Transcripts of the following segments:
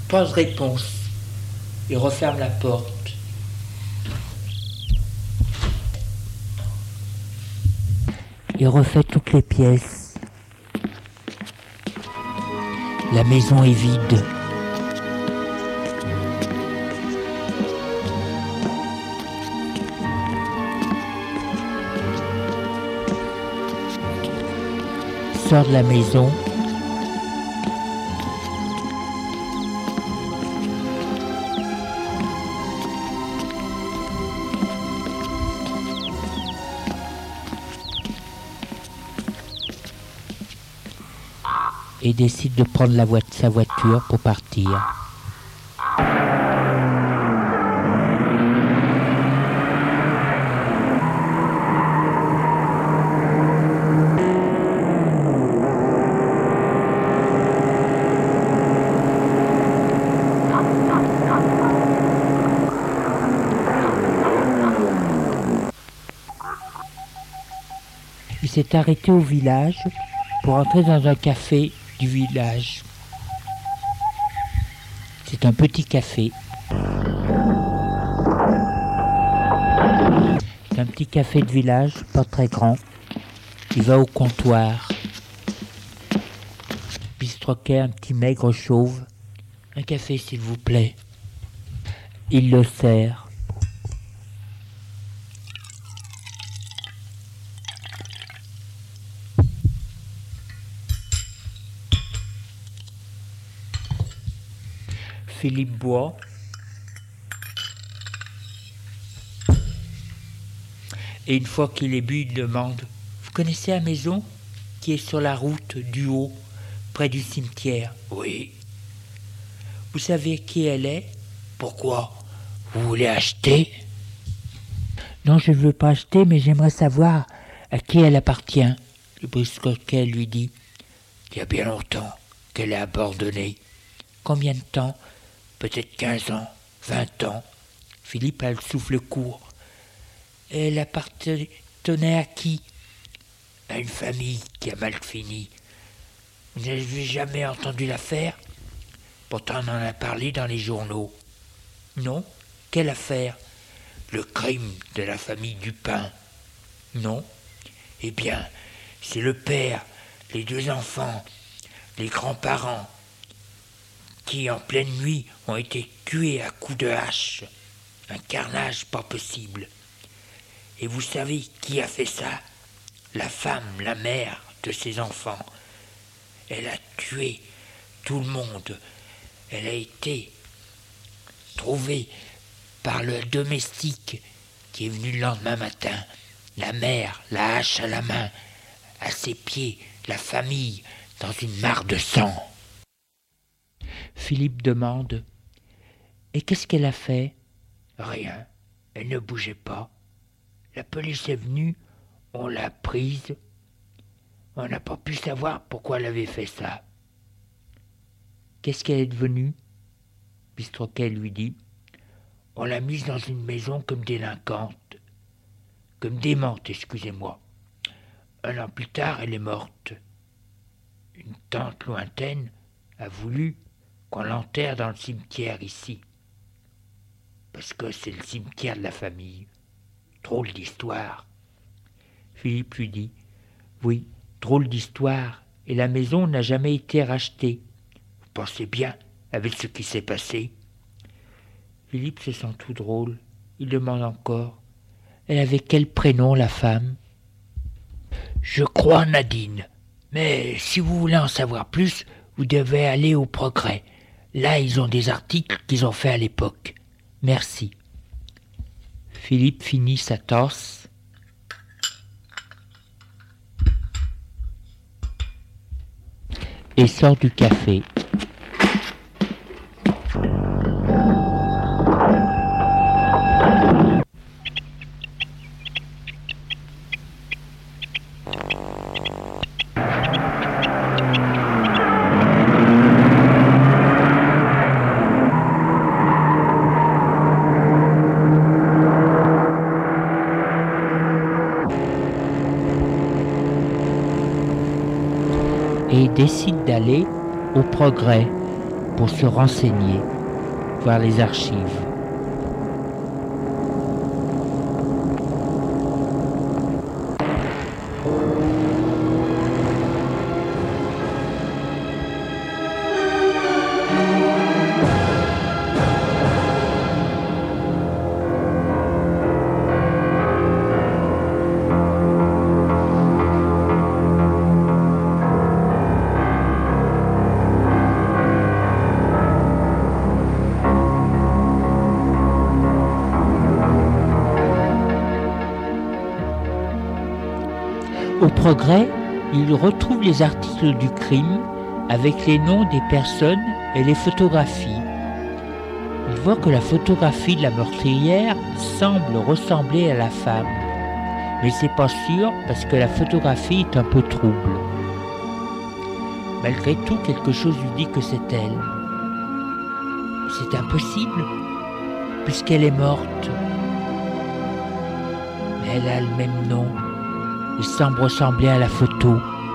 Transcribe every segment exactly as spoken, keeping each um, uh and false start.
Pas de réponse. Il referme la porte. Il refait toutes les pièces. La maison est vide. Il sort de la maison. Et décide de prendre la vo- sa voiture pour partir. Il s'est arrêté au village pour entrer dans un café du village. C'est un petit café. C'est un petit café de village, pas très grand. Il va au comptoir. Bistroquet, un petit maigre chauve. Un café, s'il vous plaît. Il le sert. Philippe boit. Et une fois qu'il est bu, il demande « Vous connaissez la maison qui est sur la route du haut, près du cimetière ?»« Oui. »« Vous savez qui elle est ? » ?»« Pourquoi ? Vous voulez acheter ?»« Non, je ne veux pas acheter, mais j'aimerais savoir à qui elle appartient. » Le Bistroquet lui dit « Il y a bien longtemps qu'elle est abandonnée. »« Combien de temps ? » Peut-être quinze ans, vingt ans. Philippe a le souffle court. Elle appartenait à qui ? À une famille qui a mal fini. Vous n'avez jamais entendu l'affaire ? Pourtant on en a parlé dans les journaux. Non ? Quelle affaire ? Le crime de la famille Dupin. Non ? Eh bien, c'est le père, les deux enfants, les grands-parents, qui en pleine nuit ont été tués à coups de hache. Un carnage pas possible. Et vous savez qui a fait ça ? La femme, la mère de ses enfants. Elle a tué tout le monde. Elle a été trouvée par le domestique qui est venu le lendemain matin. La mère, la hache à la main, à ses pieds, la famille dans une mare de sang. Philippe demande « Et qu'est-ce qu'elle a fait ?»« Rien, elle ne bougeait pas. La police est venue, on l'a prise. On n'a pas pu savoir pourquoi elle avait fait ça. »« Qu'est-ce qu'elle est devenue ?» Bistroquet lui dit « On l'a mise dans une maison comme délinquante, comme démente, excusez-moi. Un an plus tard, elle est morte. Une tante lointaine a voulu qu'on l'enterre dans le cimetière ici. Parce que c'est le cimetière de la famille. Drôle d'histoire. » Philippe lui dit « Oui, drôle d'histoire, et la maison n'a jamais été rachetée. Vous pensez bien avec ce qui s'est passé ?» Philippe se sent tout drôle. Il demande encore « Elle avait quel prénom, la femme ?»« Je crois Nadine. Mais si vous voulez en savoir plus, vous devez aller au Progrès. Là, ils ont des articles qu'ils ont faits à l'époque. Merci. » Philippe finit sa tasse. Et sort du café. Et décide d'aller au Progrès pour se renseigner, voir les archives. Au Progrès, il retrouve les articles du crime avec les noms des personnes et les photographies. Il voit que la photographie de la meurtrière semble ressembler à la femme, mais c'est pas sûr parce que la photographie est un peu trouble. Malgré tout, quelque chose lui dit que c'est elle. C'est impossible, puisqu'elle est morte. Mais elle a le même nom. Il semble ressembler à la photo.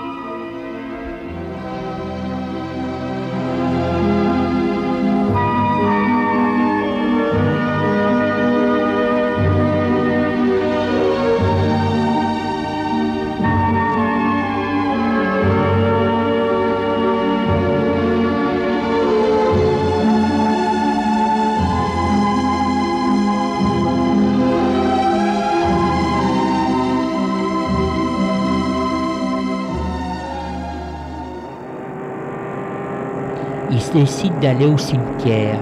Il décide d'aller au cimetière.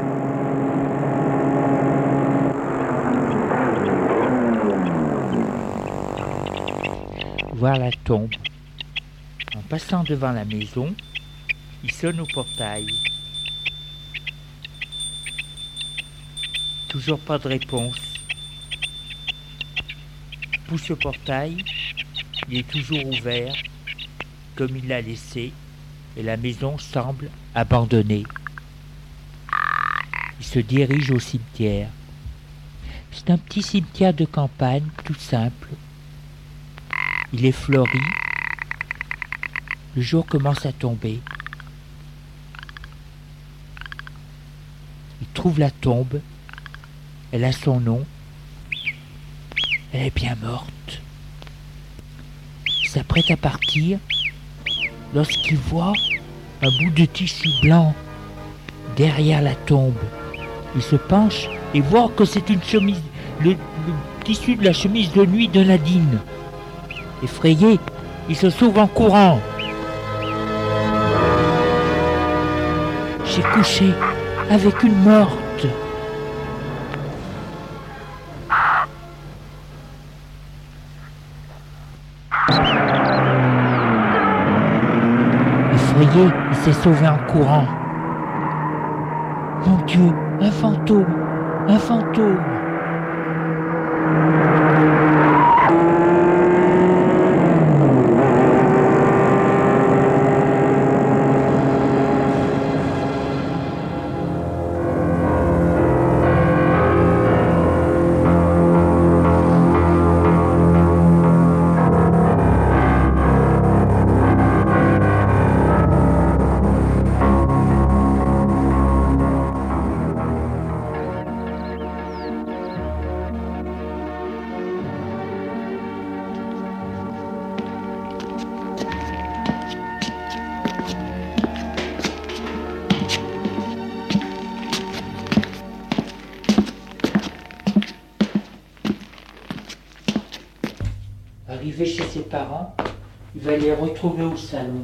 Voir la tombe. En passant devant la maison, il sonne au portail. Toujours pas de réponse. Il pousse le portail, il est toujours ouvert, comme il l'a laissé, et la maison semble abandonnée. Il se dirige au cimetière. C'est un petit cimetière de campagne, tout simple. Il est fleuri. Le jour commence à tomber. Il trouve la tombe. Elle a son nom. Elle est bien morte. Il s'apprête à partir lorsqu'il voit un bout de tissu blanc derrière la tombe. Il se penche et voit que c'est une chemise, le, le tissu de la chemise de nuit de Nadine. Effrayé, il se sauve en courant. J'ai couché avec une morte. Effrayé, il s'est sauvé en courant. Mon Dieu, un fantôme, un fantôme. Arrivé chez ses parents, il va les retrouver au salon.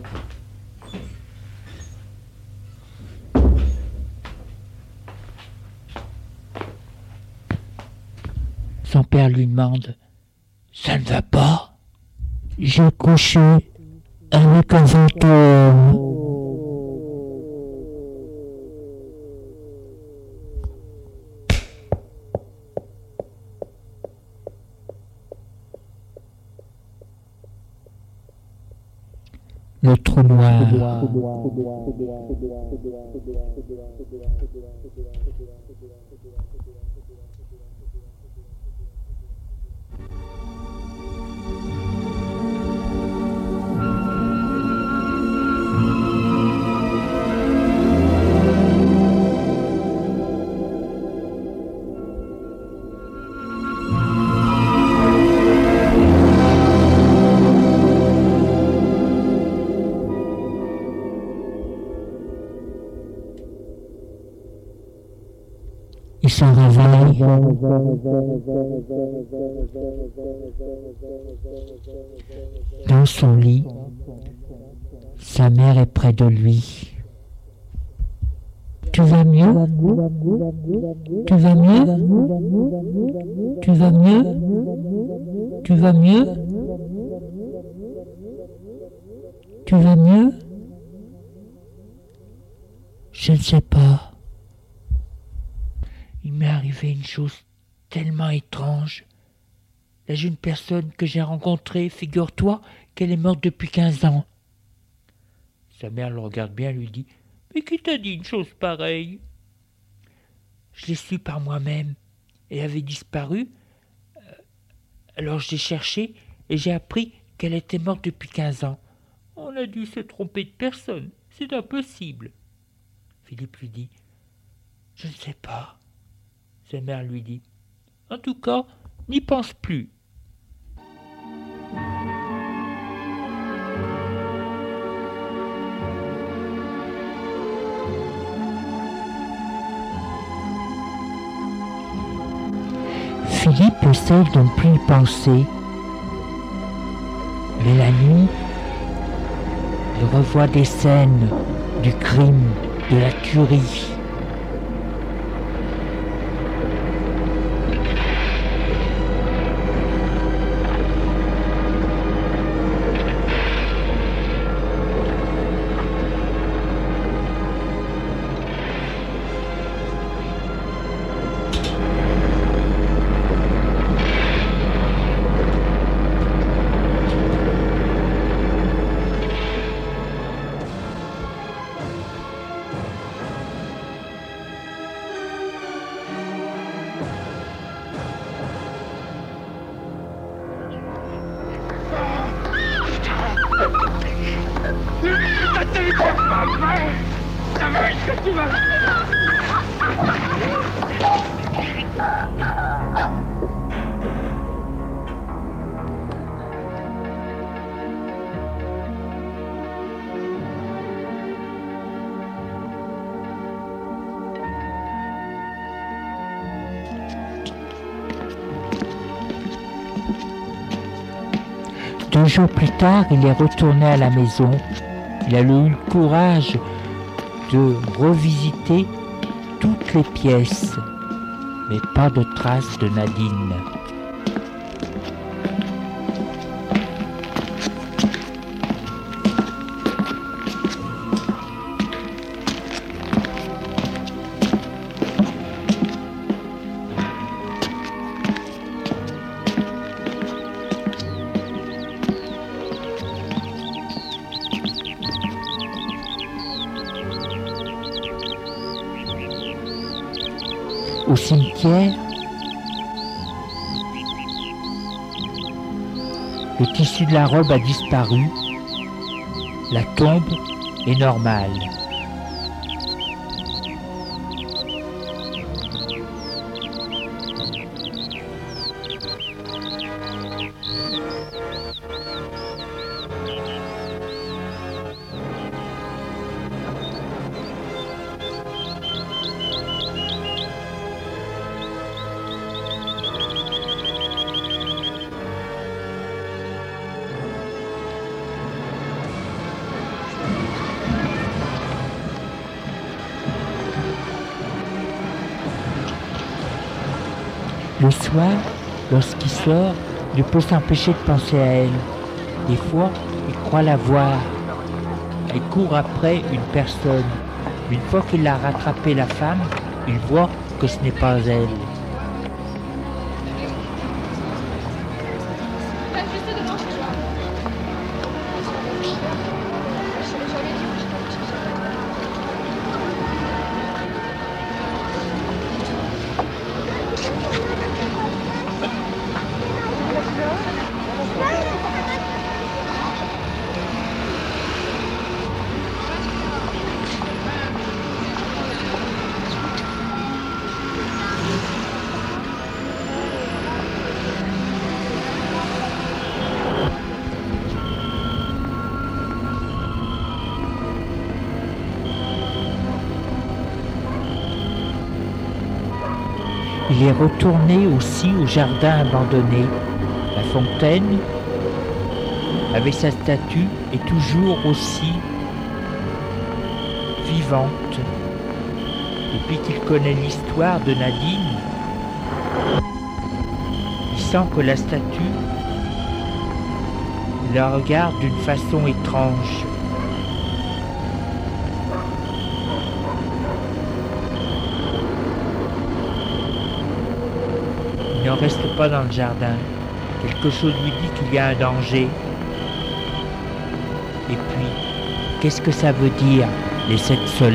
Son père lui demande « Ça ne va pas ?» « J'ai couché avec un fantôme. » Le trou noir. se réveille. Dans son lit, sa mère est près de lui. Tu vas mieux? Tu vas mieux? Tu vas mieux? Tu vas mieux? Tu vas mieux? Je ne sais pas. Il m'est arrivé une chose tellement étrange. La jeune personne que j'ai rencontrée, figure-toi qu'elle est morte depuis quinze ans. Sa mère le regarde bien et lui dit « Mais qui t'a dit une chose pareille ?» Je l'ai su par moi-même. Elle avait disparu. Alors je l'ai cherchée et j'ai appris qu'elle était morte depuis quinze ans. On a dû se tromper de personne. C'est impossible. Philippe lui dit « Je ne sais pas. » Sa mère lui dit « En tout cas, n'y pense plus. » Philippe essaie de ne plus y penser. Mais la nuit, il revoit des scènes du crime, de la tuerie. Deux jours plus tard, il est retourné à la maison. Il a eu le courage de revisiter toutes les pièces, mais pas de traces de Nadine. Au cimetière, le tissu de la robe a disparu, la tombe est normale. Le soir, lorsqu'il sort, il ne peut s'empêcher de penser à elle. Des fois, il croit la voir. Elle court après une personne. Une fois qu'il a rattrapé la femme, il voit que ce n'est pas elle. est retourné aussi au jardin abandonné. La fontaine, avec sa statue, est toujours aussi vivante. Depuis qu'il connaît l'histoire de Nadine, il sent que la statue la regarde d'une façon étrange. Il ne reste pas dans le jardin. Quelque chose lui dit qu'il y a un danger. Et puis, qu'est-ce que ça veut dire, les sept soleils ?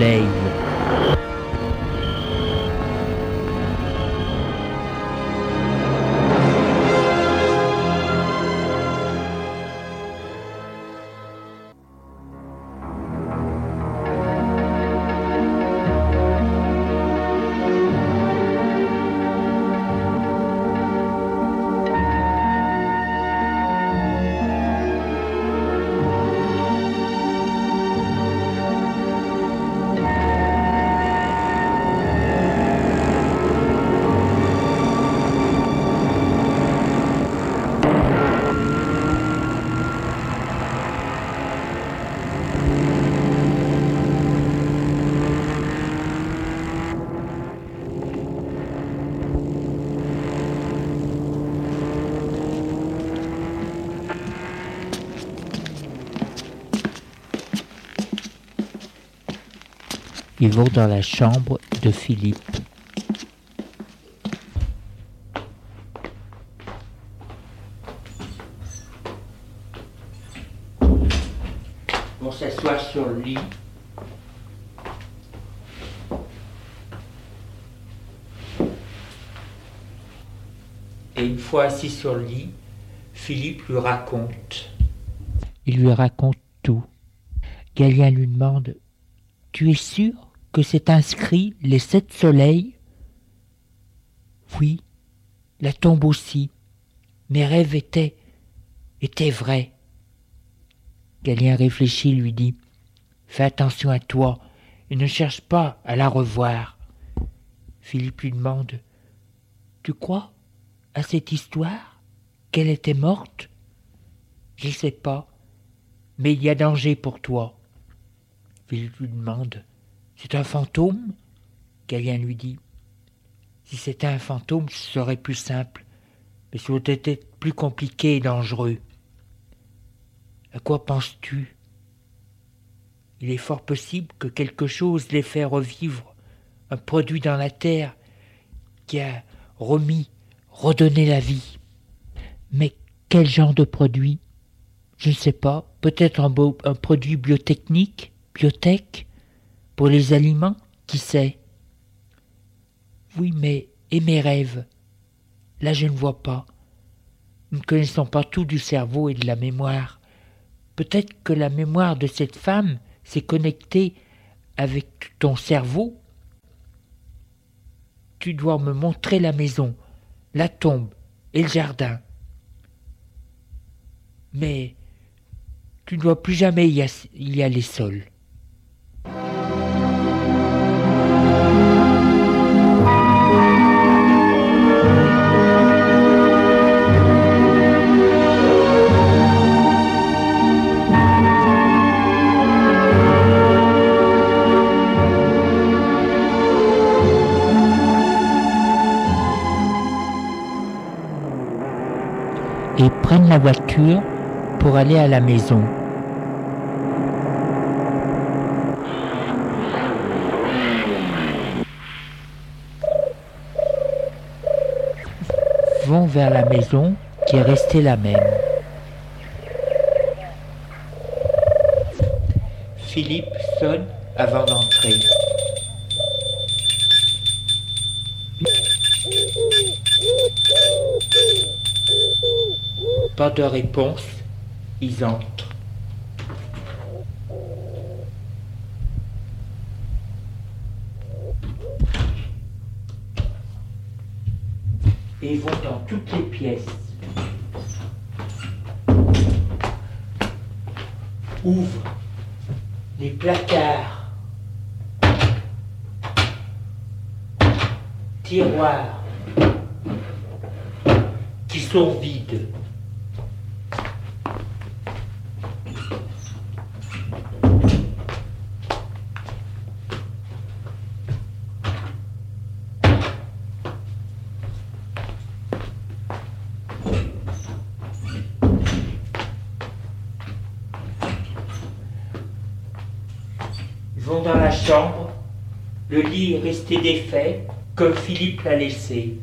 Ils vont dans la chambre de Philippe. Ils vont s'asseoir sur le lit. Et une fois assis sur le lit, Philippe lui raconte. Il lui raconte tout. Galien lui demande « Tu es sûr que c'est inscrit les sept soleils ?» « Oui, la tombe aussi. Mes rêves étaient, étaient vrais. » Galien réfléchit, lui dit « Fais attention à toi et ne cherche pas à la revoir. » Philippe lui demande « Tu crois à cette histoire, qu'elle était morte ? » « Je ne sais pas, mais il y a danger pour toi. » Philippe lui demande « C'est un fantôme ?» Galien lui dit « Si c'était un fantôme, ce serait plus simple, mais ça aurait été plus compliqué et dangereux. » « À quoi penses-tu ? Il est fort possible que quelque chose l'ait fait revivre, un produit dans la terre qui a remis, redonné la vie. » « Mais quel genre de produit ? Je ne sais pas, peut-être un, beau, un produit biotechnique, biotech, pour les aliments, qui sait ? Oui, mais et mes rêves ? Là, je ne vois pas. Nous ne connaissons pas tout du cerveau et de la mémoire. Peut-être que la mémoire de cette femme s'est connectée avec ton cerveau. Tu dois me montrer la maison, la tombe et le jardin. Mais tu ne dois plus jamais y, y aller seul. Et prennent la voiture pour aller à la maison. Vont vers la maison qui est restée la même. Philippe sonne avant d'entrer. Pas de réponse, ils entrent. Et ils vont dans toutes les pièces. Ouvrent les placards, tiroirs, qui sont vides. Ils vont dans la chambre, le lit est resté défait, comme Philippe l'a laissé.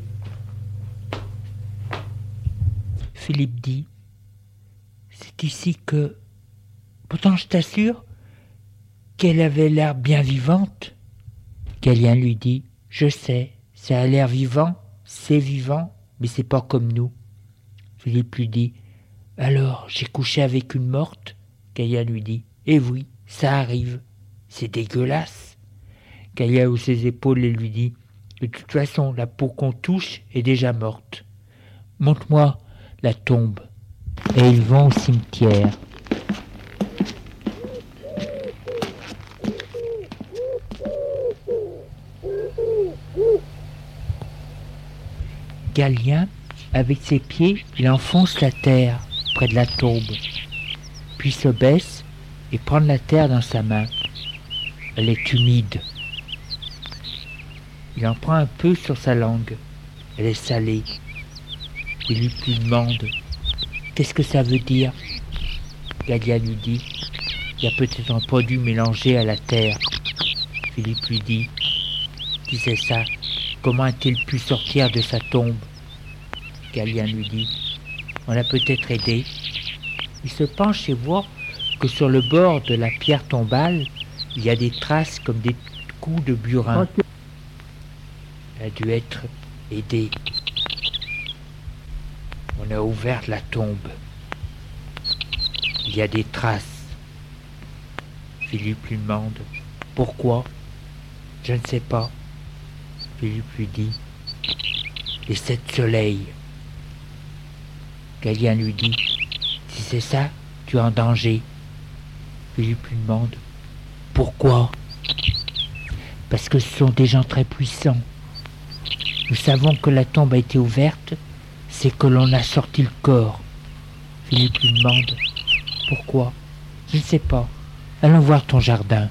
Philippe dit, c'est ici que... Pourtant je t'assure qu'elle avait l'air bien vivante. Galien lui dit, je sais, ça a l'air vivant, c'est vivant, mais c'est pas comme nous. Philippe lui dit, alors j'ai couché avec une morte? Galien lui dit, eh oui, ça arrive, c'est dégueulasse. Galien hausse ses épaules et lui dit, de toute façon, la peau qu'on touche est déjà morte. Montre-moi la tombe. Et ils vont au cimetière. Galien, avec ses pieds, il enfonce la terre près de la tombe, puis se baisse et prend la terre dans sa main. Elle est humide. Il en prend un peu sur sa langue. Elle est salée. Philippe lui demande « Qu'est-ce que ça veut dire ?» Galien lui dit « Il y a peut-être un produit mélangé à la terre. » Philippe lui dit « Qui c'est ça? Comment a-t-il pu sortir de sa tombe ?» Galien lui dit « On l'a peut-être aidé. » Il se penche et voit que sur le bord de la pierre tombale, il y a des traces comme des coups de burin. Elle a dû être aidée. On a ouvert la tombe. Il y a des traces. Philippe lui demande « Pourquoi ?» Je ne sais pas. Philippe lui dit « Les sept soleils. » Galien lui dit « Si c'est ça, tu es en danger. » Philippe lui demande « Pourquoi ?» Parce que ce sont des gens très puissants. Nous savons que la tombe a été ouverte, c'est que l'on a sorti le corps. Philippe lui demande « Pourquoi ?» Je ne sais pas. Allons voir ton jardin.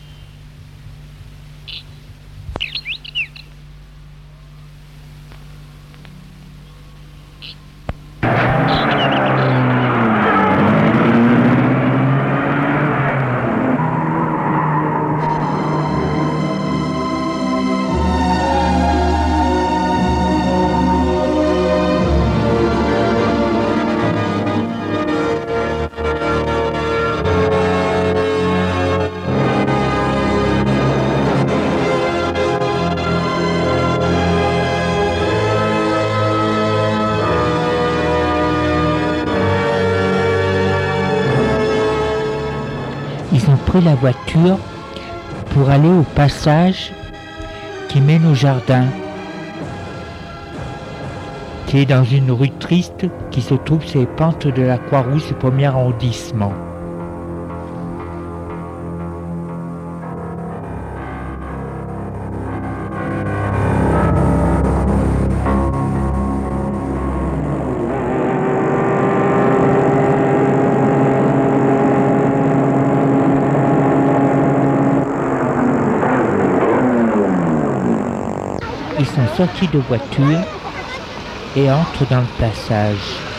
Pris la voiture pour aller au passage qui mène au jardin, qui est dans une rue triste qui se trouve sur les pentes de la Croix-Rousse du premier arrondissement. Ils sont sortis de voiture et entrent dans le passage.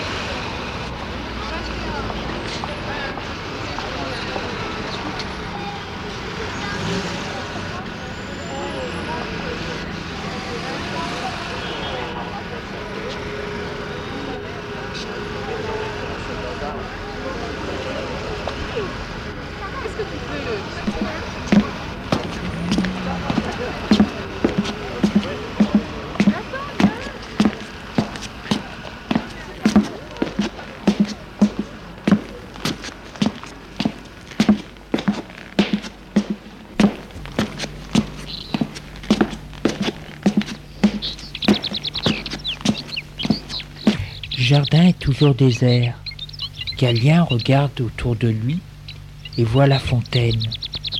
Le jardin est toujours désert. Galien regarde autour de lui et voit la fontaine.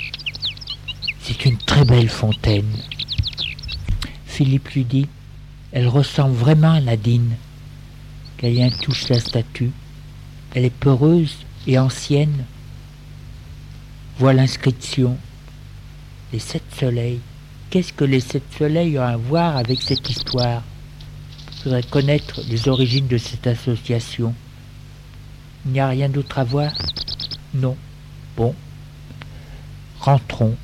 C'est une très belle fontaine. Philippe lui dit Elle ressemble vraiment à Nadine. Galien touche la statue. Elle est peureuse et ancienne. Voit l'inscription. Les sept soleils. Qu'est-ce que les sept soleils ont à voir avec cette histoire? Je voudrais connaître les origines de cette association. Il n'y a rien d'autre à voir? Non. Bon. Rentrons.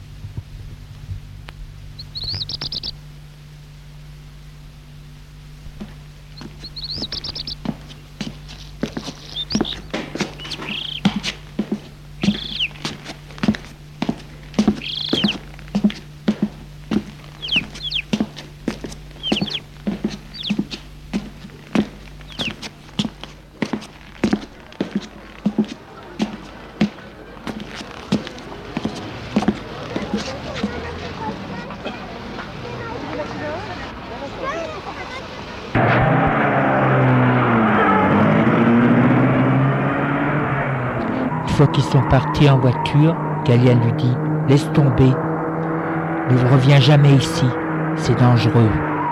Une fois qu'ils sont partis en voiture, Galien lui dit « Laisse tomber, ne reviens jamais ici, c'est dangereux. »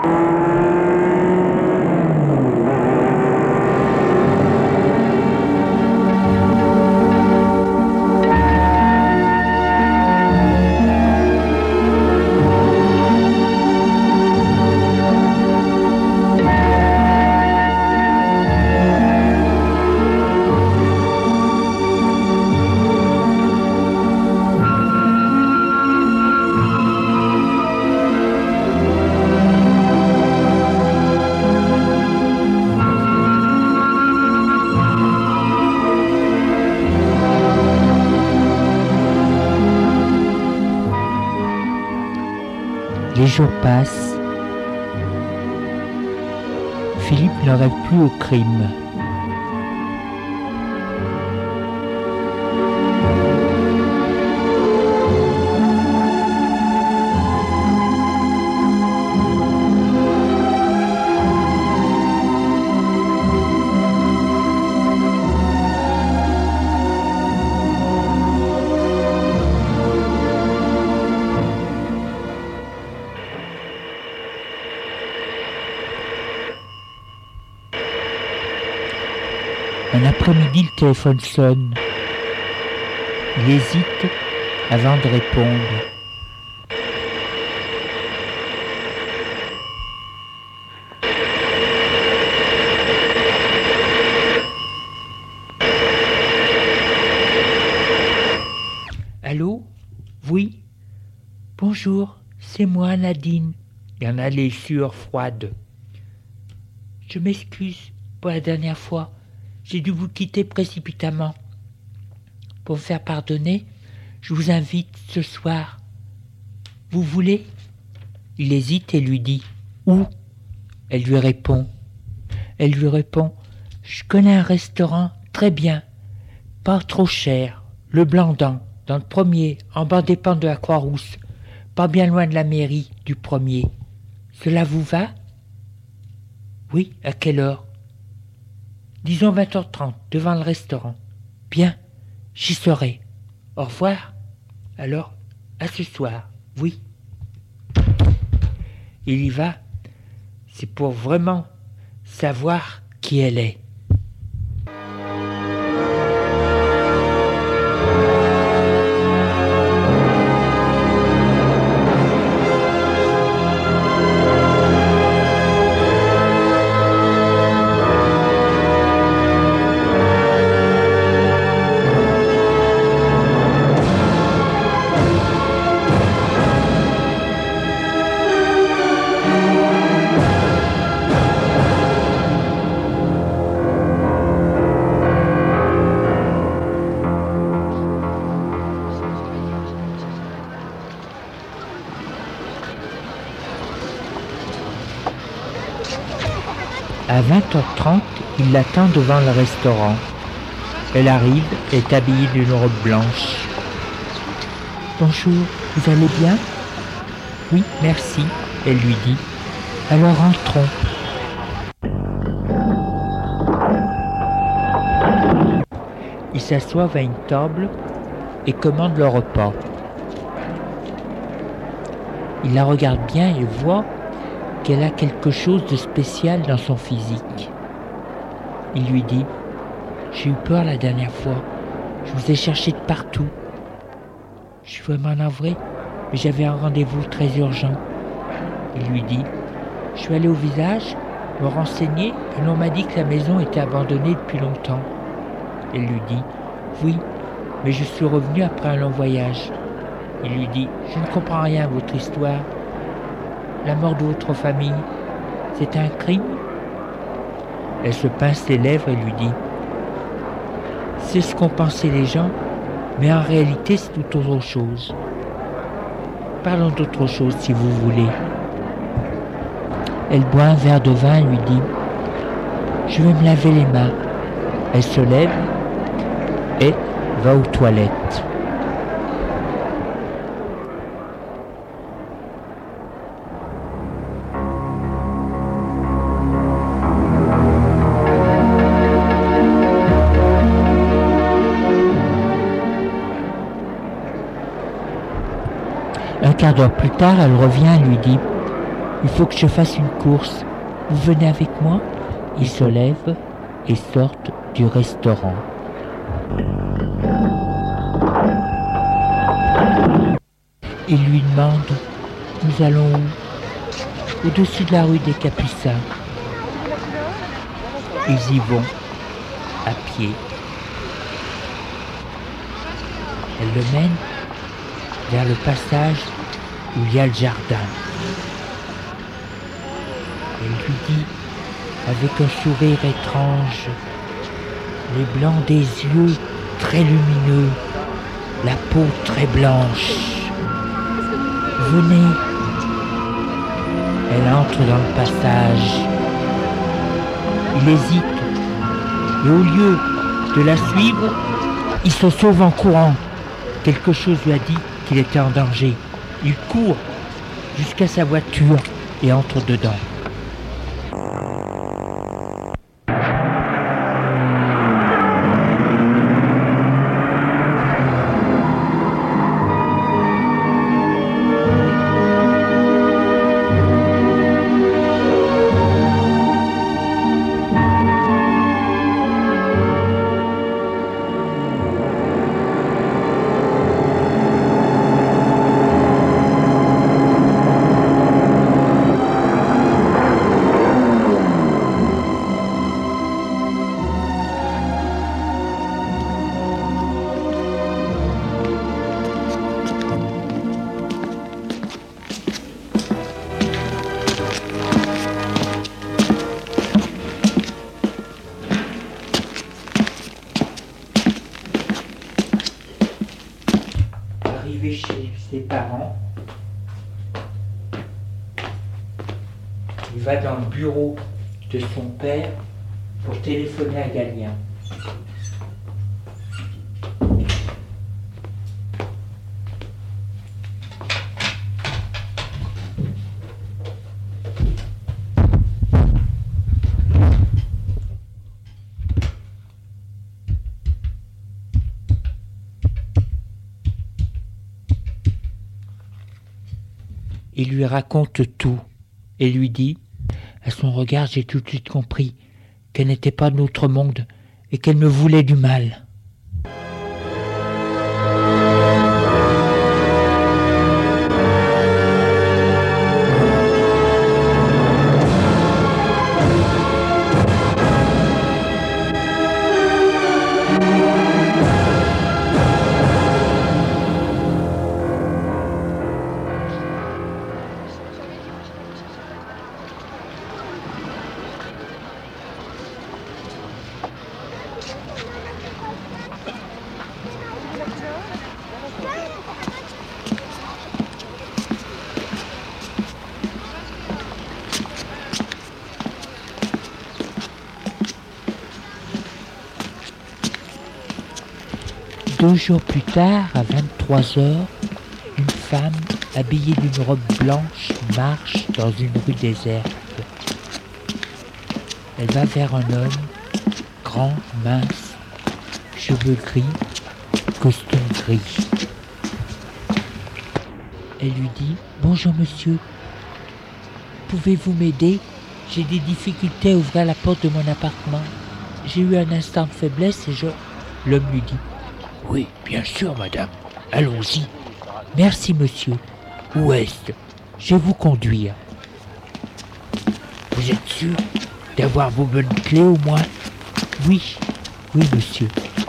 Les jours passent. Philippe ne rêve plus au crime. Un après-midi, le téléphone sonne. Il hésite avant de répondre. Allô? Oui? Bonjour, c'est moi, Nadine. Il y en a les sueurs froides. Je m'excuse pour la dernière fois. J'ai dû vous quitter précipitamment. Pour me faire pardonner, je vous invite ce soir. Vous voulez? Il hésite et lui dit « Où ?» Elle lui répond. Elle lui répond « Je connais un restaurant très bien, pas trop cher, le Blandan, dans le premier, en bas des pentes de la Croix-Rousse, pas bien loin de la mairie du premier. Cela vous va? Oui, à quelle heure? Disons vingt heures trente, devant le restaurant. Bien, j'y serai. Au revoir. Alors, à ce soir, oui. Il y va, c'est pour vraiment savoir qui elle est. À vingt heures trente, il l'attend devant le restaurant. Elle arrive, est habillée d'une robe blanche. « Bonjour, vous allez bien ?»« Oui, merci, » elle lui dit. « Alors entrons. » Ils s'assoivent à une table et commandent le repas. Il la regarde bien et voit qu'elle a quelque chose de spécial dans son physique. Il lui dit « J'ai eu peur la dernière fois, je vous ai cherché de partout. Je suis vraiment navré, mais j'avais un rendez-vous très urgent. » Il lui dit « Je suis allé au village, me renseigner, et l'on m'a dit que la maison était abandonnée depuis longtemps. » Elle lui dit « Oui, mais je suis revenu après un long voyage. » Il lui dit « Je ne comprends rien à votre histoire. La mort de votre famille, c'est un crime ?» Elle se pince les lèvres et lui dit « C'est ce qu'ont pensé les gens, mais en réalité c'est tout autre chose. Parlons d'autre chose si vous voulez. » Elle boit un verre de vin et lui dit « Je vais me laver les mains. » Elle se lève et va aux toilettes. Un quart d'heure plus tard, elle revient et lui dit « Il faut que je fasse une course. Vous venez avec moi ?» Ils se lèvent et sortent du restaurant. Il lui demande « Nous allons où ?»« Au-dessus de la rue des Capucins. » Ils y vont, à pied. Elle le mène vers le passage où il y a le jardin. Elle lui dit, avec un sourire étrange, les blancs des yeux très lumineux, la peau très blanche. « Venez !» Elle entre dans le passage. Il hésite, et au lieu de la suivre, il se sauve en courant. Quelque chose lui a dit qu'il était en danger. Il court jusqu'à sa voiture et entre dedans. Chez ses parents, il va dans le bureau de son père pour téléphoner à Galien. Il lui raconte tout et lui dit, à son regard j'ai tout de suite compris qu'elle n'était pas de notre monde et qu'elle me voulait du mal. Deux jours plus tard, à vingt-trois heures, une femme habillée d'une robe blanche marche dans une rue déserte. Elle va vers un homme, grand, mince, cheveux gris, costume gris. Elle lui dit « Bonjour monsieur, pouvez-vous m'aider? J'ai des difficultés à ouvrir la porte de mon appartement. J'ai eu un instant de faiblesse et je... L'homme lui dit. Oui, bien sûr, madame. Allons-y. Merci, monsieur. Où est-ce? Je vais vous conduire. Vous êtes sûr d'avoir vos bonnes clés au moins? Oui, oui, monsieur.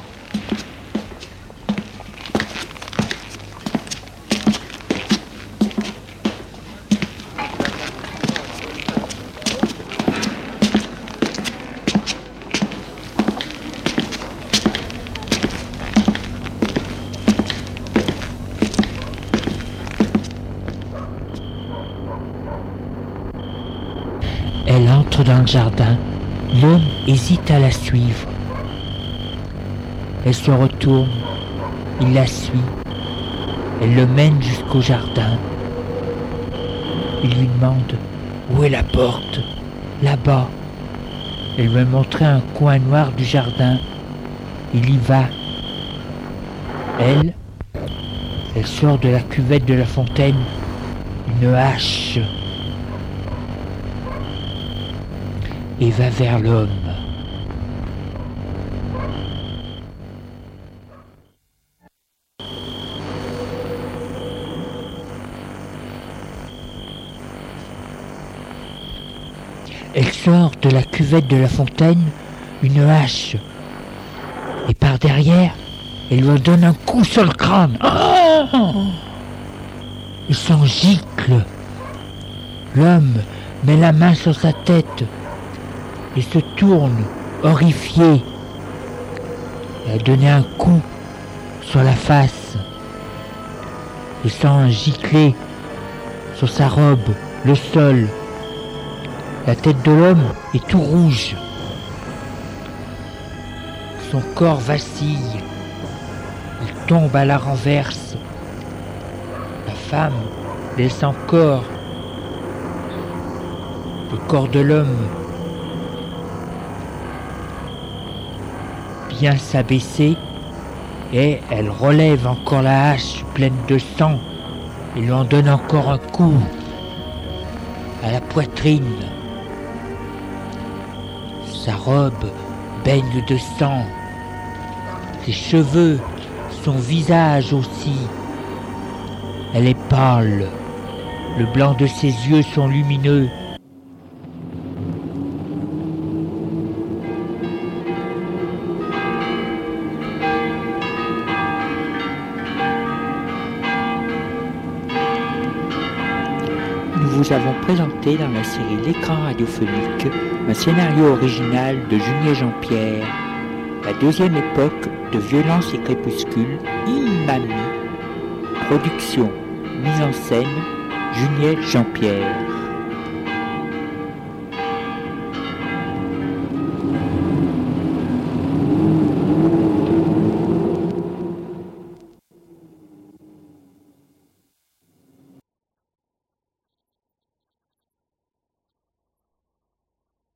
Elle entre dans le jardin. L'homme hésite à la suivre. Elle se retourne. Il la suit. Elle le mène jusqu'au jardin. Il lui demande où est la porte. Là-bas. Elle lui montrer un coin noir du jardin. Il y va. Elle, elle sort de la cuvette de la fontaine une hache et va vers l'homme. Elle sort de la cuvette de la fontaine une hache et par derrière, elle lui donne un coup sur le crâne. Oh, il s'en gicle. L'homme met la main sur sa tête et se tourne, horrifié. Elle a donné un coup sur la face. Le sang a giclé sur sa robe, le sol. La tête de l'homme est tout rouge. Son corps vacille. Il tombe à la renverse. La femme laisse encore le corps de l'homme bien s'abaisser et elle relève encore la hache pleine de sang et lui en donne encore un coup à la poitrine. Sa robe baigne de sang, ses cheveux, son visage aussi. Elle est pâle, le blanc de ses yeux sont lumineux. Nous vous avons présenté dans la série L'écran radiophonique un scénario original de Junier Jean-Pierre, la deuxième époque de Violence et Crépuscule, Imami, production, mise en scène, Junier Jean-Pierre.